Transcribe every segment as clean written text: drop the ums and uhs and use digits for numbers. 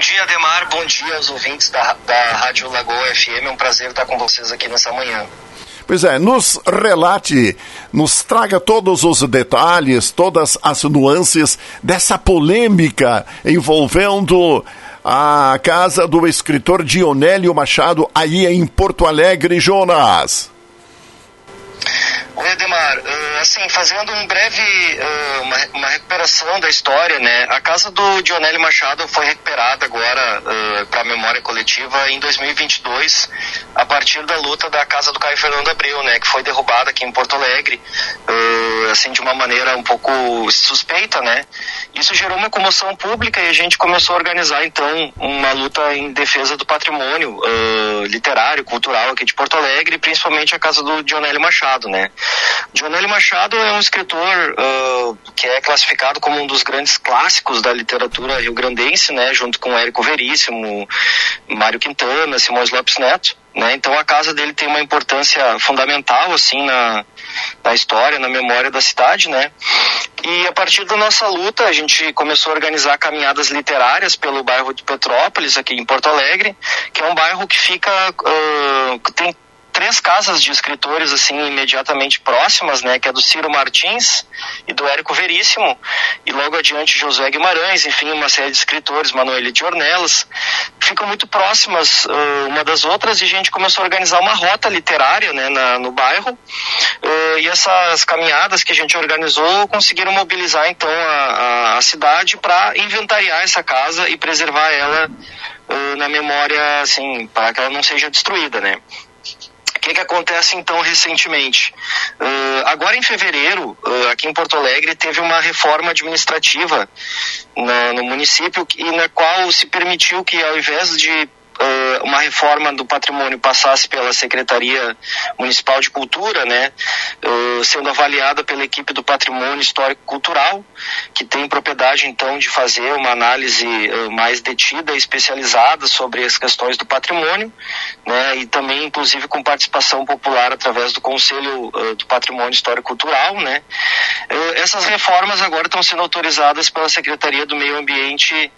dia, Ademar. Bom dia aos ouvintes da Rádio Lagoa FM. É um prazer estar com vocês aqui nessa manhã. Pois é, nos relate, nos traga todos os detalhes, todas as nuances dessa polêmica envolvendo a casa do escritor Dionélio Machado aí em Porto Alegre, Jonas. Oi, Ademar. Assim, fazendo um breve, uma recuperação da história, né? A casa do Dionélio Machado foi recuperada agora para a memória coletiva em 2022, a partir da luta da casa do Caio Fernando Abreu, né? Que foi derrubada aqui em Porto Alegre, assim, de uma maneira um pouco suspeita, né? Isso gerou uma comoção pública e a gente começou a organizar, então, uma luta em defesa do patrimônio literário, cultural aqui de Porto Alegre, principalmente a casa do Dionélio Machado, né? Dionélio Machado é um escritor que é classificado como um dos grandes clássicos da literatura rio-grandense, né? Junto com Érico Veríssimo, Mário Quintana, Simões Lopes Neto, né? Então a casa dele tem uma importância fundamental, assim, na história, na memória da cidade, né? E a partir da nossa luta, a gente começou a organizar caminhadas literárias pelo bairro de Petrópolis, aqui em Porto Alegre, que é um bairro que fica, tem 3 casas de escritores, assim, imediatamente próximas, né, que é do Ciro Martins e do Érico Veríssimo, e logo adiante Josué Guimarães, enfim, uma série de escritores, Manoel de Ornelas, ficam muito próximas uma das outras, e a gente começou a organizar uma rota literária, né, no bairro, e essas caminhadas que a gente organizou conseguiram mobilizar, então, a cidade para inventariar essa casa e preservar ela na memória, assim, para que ela não seja destruída, né. O que acontece, então, recentemente? Agora, em fevereiro, aqui em Porto Alegre, teve uma reforma administrativa no município, na qual se permitiu que, ao invés de uma reforma do patrimônio passasse pela Secretaria Municipal de Cultura, né, sendo avaliada pela equipe do Patrimônio Histórico Cultural, que tem propriedade, então, de fazer uma análise mais detida e especializada sobre as questões do patrimônio, né, e também, inclusive, com participação popular através do Conselho do Patrimônio Histórico Cultural, né. Essas reformas agora estão sendo autorizadas pela Secretaria do Meio Ambiente,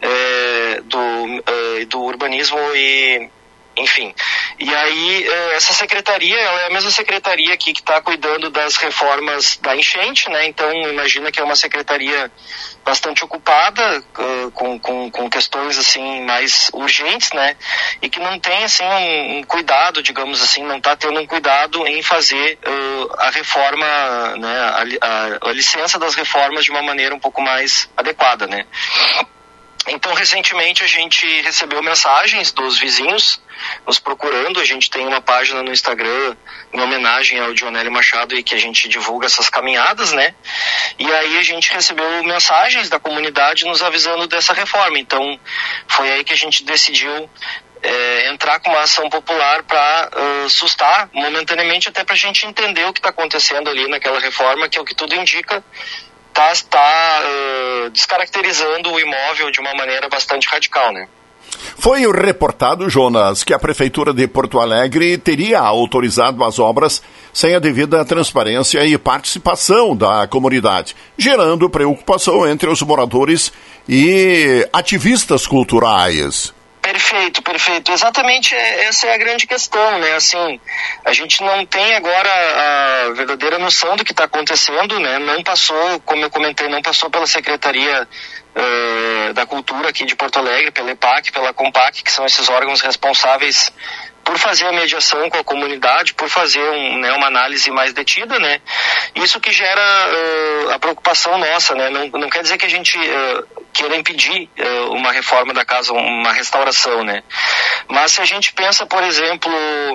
do Urbanismo e, enfim. E aí, essa secretaria, ela é a mesma secretaria aqui que está cuidando das reformas da enchente, né? Então, imagina que é uma secretaria bastante ocupada com questões, assim, mais urgentes, né? E que não tem, assim, um cuidado, digamos assim, não está tendo um cuidado em fazer a reforma, né? A licença das reformas de uma maneira um pouco mais adequada, né? Então, recentemente, a gente recebeu mensagens dos vizinhos nos procurando. A gente tem uma página no Instagram em homenagem ao Dionélio Machado e que a gente divulga essas caminhadas, né? E aí a gente recebeu mensagens da comunidade nos avisando dessa reforma. Então, foi aí que a gente decidiu entrar com uma ação popular para sustar momentaneamente, até para a gente entender o que está acontecendo ali naquela reforma, que é o que tudo indica, está descaracterizando o imóvel de uma maneira bastante radical, né? Foi reportado, Jonas, que a Prefeitura de Porto Alegre teria autorizado as obras sem a devida transparência e participação da comunidade, gerando preocupação entre os moradores e ativistas culturais. Perfeito. Exatamente, essa é a grande questão, né? Assim, a gente não tem agora a verdadeira noção do que está acontecendo, né? Não passou, como eu comentei, não passou pela Secretaria da Cultura aqui de Porto Alegre, pela EPAC, pela COMPAC, que são esses órgãos responsáveis por fazer a mediação com a comunidade, por fazer uma análise mais detida, né? Isso que gera a preocupação nossa, né? Não quer dizer que a gente queira impedir uma reforma da casa, uma restauração, né? Mas se a gente pensa, por exemplo,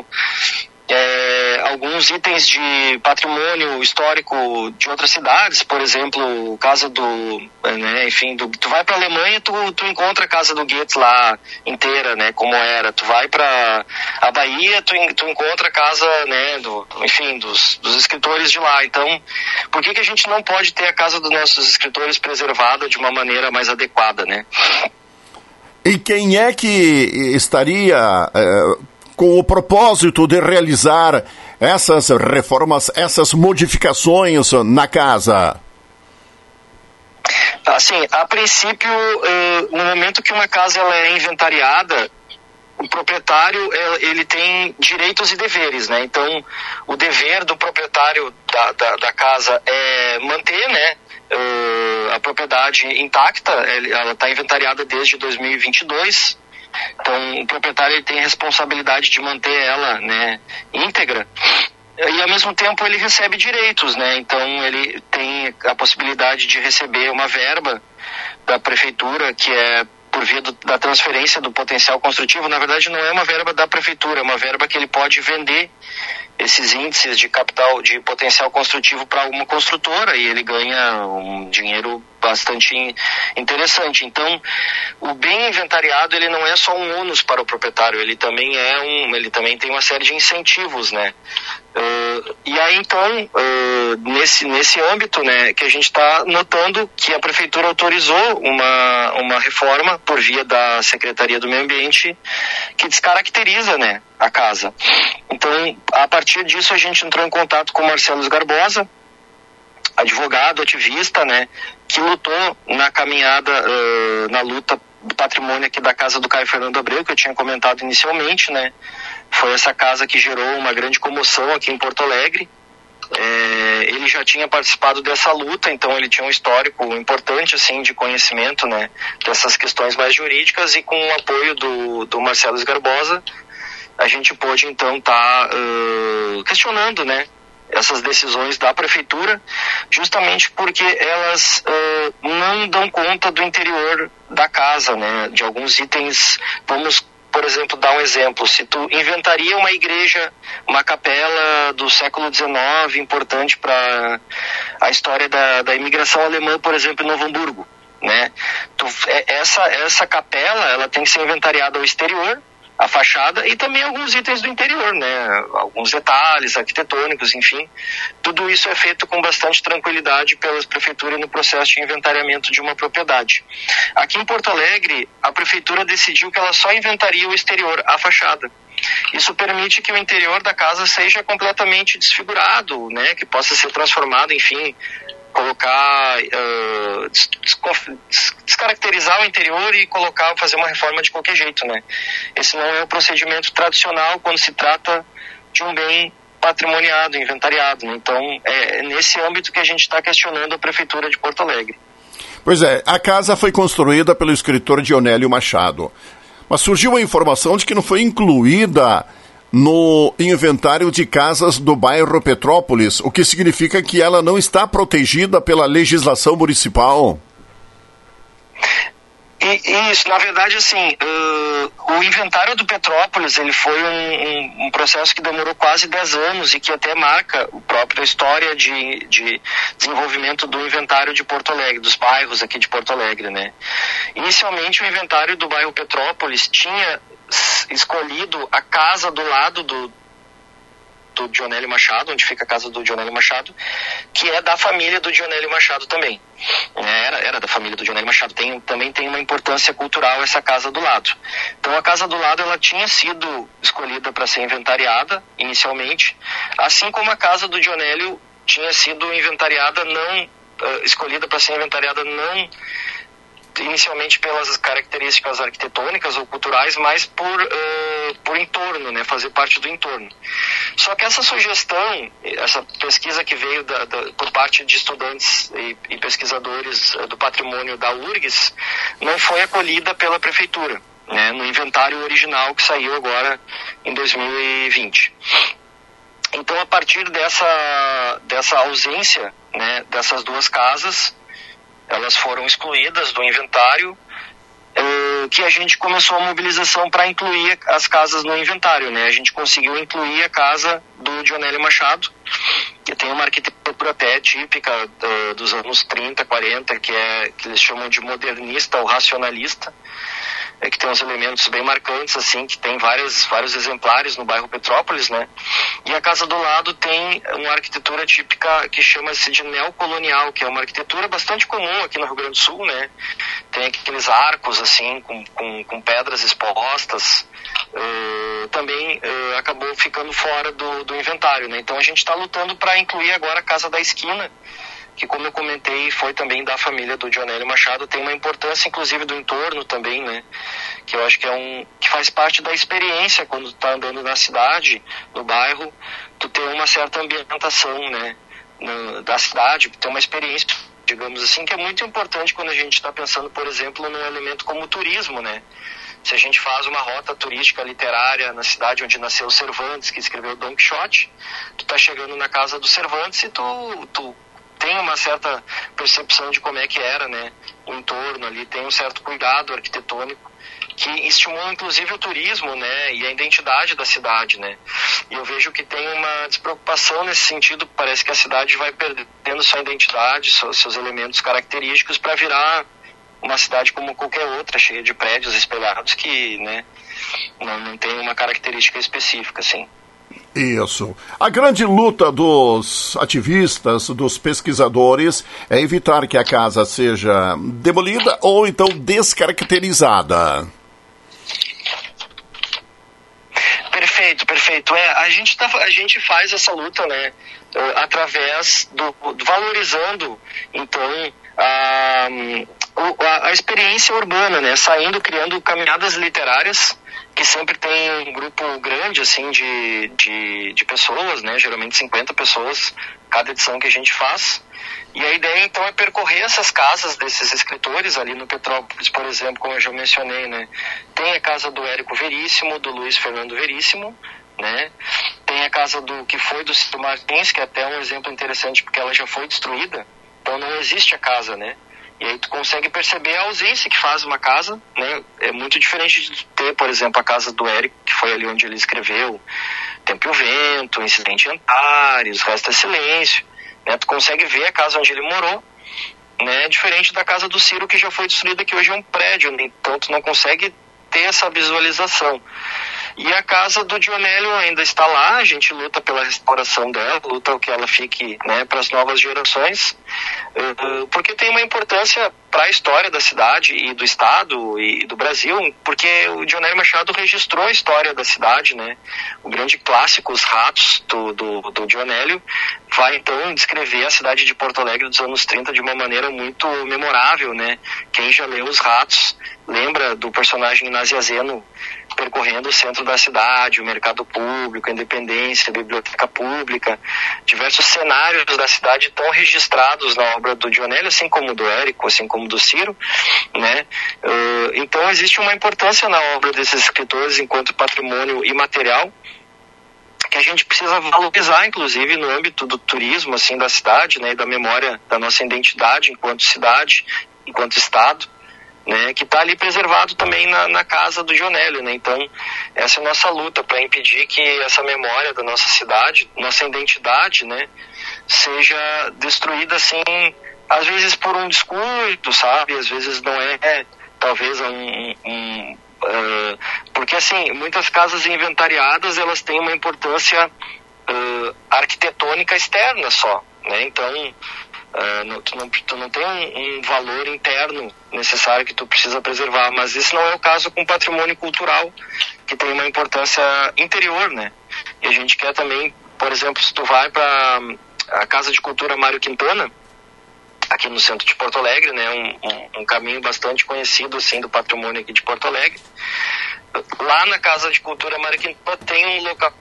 alguns itens de patrimônio histórico de outras cidades, por exemplo, casa tu vai para a Alemanha, tu encontra a casa do Goethe lá inteira, né, como era. Tu vai para a Bahia, tu encontra a casa, né, dos escritores de lá. Então, por que a gente não pode ter a casa dos nossos escritores preservada de uma maneira mais adequada, né? E quem é que estaria com o propósito de realizar essas reformas, essas modificações na casa? Assim, a princípio, no momento que uma casa ela é inventariada, o proprietário ele tem direitos e deveres, né? Então, o dever do proprietário da casa é manter, né, a propriedade intacta. Ela está inventariada desde 2022. Então, o proprietário ele tem a responsabilidade de manter ela, né, íntegra. E, ao mesmo tempo, ele recebe direitos, né? Então, ele tem a possibilidade de receber uma verba da prefeitura, que é por via da transferência do potencial construtivo. Na verdade, não é uma verba da prefeitura, é uma verba que ele pode vender esses índices de capital, de potencial construtivo para uma construtora, e ele ganha um dinheiro bastante interessante. Então, o bem inventariado, ele não é só um ônus para o proprietário, ele também tem uma série de incentivos, né? E aí, então, nesse âmbito, né, que a gente está notando que a prefeitura autorizou uma reforma por via da Secretaria do Meio Ambiente que descaracteriza, né, a casa. Então, a partir disso, a gente entrou em contato com o Marcelo Garbosa, advogado, ativista, né, que lutou na caminhada, na luta do patrimônio aqui da casa do Caio Fernando Abreu, que eu tinha comentado inicialmente, né. Foi essa casa que gerou uma grande comoção aqui em Porto Alegre. Ele já tinha participado dessa luta, então ele tinha um histórico importante, assim, de conhecimento, né, dessas questões mais jurídicas, e com o apoio do Marcelo Garbosa, a gente pôde, então, estar questionando, né, essas decisões da prefeitura, justamente porque elas não dão conta do interior da casa, né, de alguns itens. Vamos, por exemplo, dar um exemplo. Se tu inventaria uma igreja, uma capela do século XIX, importante para a história da imigração alemã, por exemplo, em Novo Hamburgo, né? Essa capela, ela tem que ser inventariada ao exterior, a fachada, e também alguns itens do interior, né? Alguns detalhes arquitetônicos, enfim. Tudo isso é feito com bastante tranquilidade pelas prefeituras no processo de inventariamento de uma propriedade. Aqui em Porto Alegre, a prefeitura decidiu que ela só inventaria o exterior, a fachada. Isso permite que o interior da casa seja completamente desfigurado, né? Que possa ser transformado, enfim, colocar, descaracterizar o interior e fazer uma reforma de qualquer jeito, né? Esse não é o procedimento tradicional quando se trata de um bem patrimoniado, inventariado, né? Então, é nesse âmbito que a gente está questionando a Prefeitura de Porto Alegre. Pois é, a casa foi construída pelo escritor Dionélio Machado, mas surgiu a informação de que não foi incluída no inventário de casas do bairro Petrópolis, o que significa que ela não está protegida pela legislação municipal. Isso, na verdade, assim, o inventário do Petrópolis, ele foi um processo que demorou quase 10 anos e que até marca a própria história de desenvolvimento do inventário de Porto Alegre, dos bairros aqui de Porto Alegre, né? Inicialmente, o inventário do bairro Petrópolis tinha escolhido a casa do lado do Dionélio Machado, onde fica a casa do Dionélio Machado, que é da família do Dionélio Machado também. Era da família do Dionélio Machado. Também tem uma importância cultural essa casa do lado. Então a casa do lado, ela tinha sido escolhida para ser inventariada inicialmente, assim como a casa do Dionélio tinha sido escolhida para ser inventariada não inicialmente pelas características arquitetônicas ou culturais, mas por entorno, né, fazer parte do entorno. Só que essa sugestão, essa pesquisa que veio por parte de estudantes e pesquisadores do patrimônio da URGS, não foi acolhida pela prefeitura, né, no inventário original que saiu agora em 2020. Então, a partir dessa ausência, né, dessas duas casas, elas foram excluídas do inventário, que a gente começou a mobilização para incluir as casas no inventário, né? A gente conseguiu incluir a casa do Dionélio Machado, que tem uma arquitetura até típica dos anos 30, 40, que eles chamam de modernista ou racionalista, que tem uns elementos bem marcantes, assim, que tem vários exemplares no bairro Petrópolis, né? E a casa do lado tem uma arquitetura típica que chama-se de neocolonial, que é uma arquitetura bastante comum aqui no Rio Grande do Sul, né? Tem aqueles arcos, assim, com pedras expostas. Também acabou ficando fora do inventário, né? Então a gente está lutando para incluir agora a casa da esquina, que, como eu comentei, foi também da família do Dionélio Machado, tem uma importância, inclusive, do entorno também, né? Que eu acho que faz parte da experiência quando tu tá andando na cidade, no bairro, tu ter uma certa ambientação, né? Da cidade, ter uma experiência, digamos assim, que é muito importante quando a gente está pensando, por exemplo, num elemento como o turismo, né? Se a gente faz uma rota turística literária na cidade onde nasceu Cervantes, que escreveu Dom Quixote, tu tá chegando na casa do Cervantes e tu tem uma certa percepção de como é que era, né, o entorno ali, tem um certo cuidado arquitetônico que estimula inclusive o turismo, né, e a identidade da cidade, né. E eu vejo que tem uma despreocupação nesse sentido, parece que a cidade vai perdendo sua identidade, seus elementos característicos para virar uma cidade como qualquer outra, cheia de prédios espelhados que, né, não tem uma característica específica, assim. Isso. A grande luta dos ativistas, dos pesquisadores, é evitar que a casa seja demolida ou então descaracterizada. Perfeito. A gente faz essa luta, né, através valorizando, então, a experiência urbana, né, criando caminhadas literárias, que sempre tem um grupo grande, assim, de pessoas, né, geralmente 50 pessoas, cada edição que a gente faz. E a ideia, então, é percorrer essas casas desses escritores ali no Petrópolis, por exemplo, como eu já mencionei, né. Tem a casa do Érico Veríssimo, do Luiz Fernando Veríssimo, né. Tem a casa que foi do Ciro Martins, que é até um exemplo interessante, porque ela já foi destruída, então não existe a casa, né. E aí tu consegue perceber a ausência que faz uma casa, né? É muito diferente de ter, por exemplo, a casa do Érico, que foi ali onde ele escreveu Tempo e o Vento, Incidente em Antares, Resta é Silêncio, né? Tu consegue ver a casa onde ele morou, né? Diferente da casa do Ciro, que já foi destruída, que hoje é um prédio, né? Então tu não consegue ter essa visualização. E a casa do Dionélio ainda está lá, a gente luta pela restauração dela, luta que ela fique, né, para as novas gerações, porque tem uma importância para a história da cidade e do estado e do Brasil, porque o Dionélio Machado registrou a história da cidade, né? O grande clássico, Os Ratos, do Dionélio, vai então descrever a cidade de Porto Alegre dos anos 30 de uma maneira muito memorável, né? Quem já leu Os Ratos lembra do personagem Naziazeno percorrendo o centro da cidade, o mercado público, a Independência, a biblioteca pública, diversos cenários da cidade estão registrados na obra do Dionélio, assim como do Érico, assim como do Ciro, né? Então existe uma importância na obra desses escritores enquanto patrimônio imaterial, que a gente precisa valorizar, inclusive, no âmbito do turismo, assim, da cidade, né, e da memória da nossa identidade enquanto cidade, enquanto estado, né, que está ali preservado também na casa do Dionélio, né? Então essa é a nossa luta para impedir que essa memória da nossa cidade, nossa identidade, né, seja destruída assim, às vezes por um descuido, sabe? Às vezes não é talvez porque assim, muitas casas inventariadas, elas têm uma importância arquitetônica externa só, né? Então tu não tem um valor interno necessário que tu precisa preservar, mas isso não é o caso com patrimônio cultural, que tem uma importância interior, né? E a gente quer também, por exemplo, se tu vai para a Casa de Cultura Mário Quintana, aqui no centro de Porto Alegre, né, um caminho bastante conhecido assim do patrimônio aqui de Porto Alegre. Lá na Casa de Cultura Mário Quintana tem um local,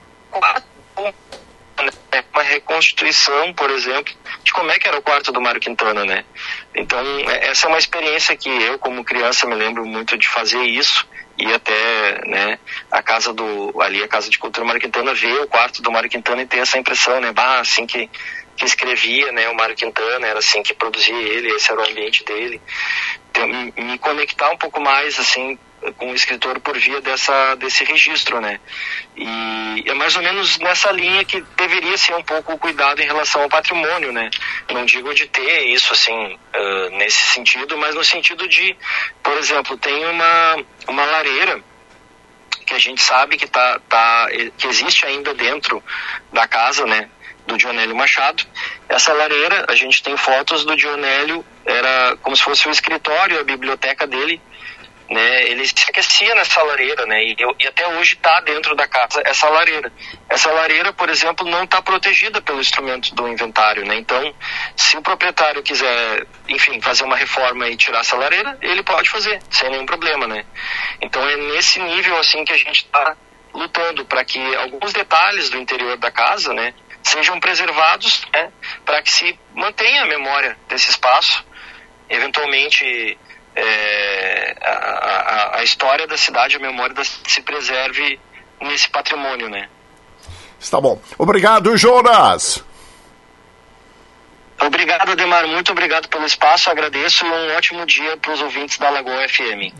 uma reconstituição, por exemplo, de como é que era o quarto do Mário Quintana, né? Então essa é uma experiência que eu, como criança, me lembro muito de fazer isso, ir até, né, a Casa de Cultura Mário Quintana, ver o quarto do Mário Quintana e ter essa impressão, né, assim que escrevia, né, o Mário Quintana, era assim que produzia ele, esse era o ambiente dele. Então, me conectar um pouco mais, assim, com o escritor por via desse registro, né? E é mais ou menos nessa linha que deveria ser um pouco o cuidado em relação ao patrimônio, né? Não digo de ter isso, assim, nesse sentido, mas no sentido de, por exemplo, tem uma lareira que a gente sabe que que existe ainda dentro da casa, né, do Dionélio Machado. Essa lareira, a gente tem fotos do Dionélio, era como se fosse o escritório, a biblioteca dele, né, ele se aquecia nessa lareira, né, e até hoje está dentro da casa essa lareira. Essa lareira, por exemplo, não está protegida pelo instrumento do inventário, né, então se o proprietário quiser, enfim, fazer uma reforma e tirar essa lareira, ele pode fazer, sem nenhum problema, né. Então é nesse nível assim que a gente está lutando para que alguns detalhes do interior da casa, né, sejam preservados, né, para que se mantenha a memória desse espaço, eventualmente a história da cidade, a memória se preserve nesse patrimônio, né? Está bom. Obrigado, Jonas. Obrigado, Ademar. Muito obrigado pelo espaço. Agradeço e um ótimo dia para os ouvintes da Lagoa FM.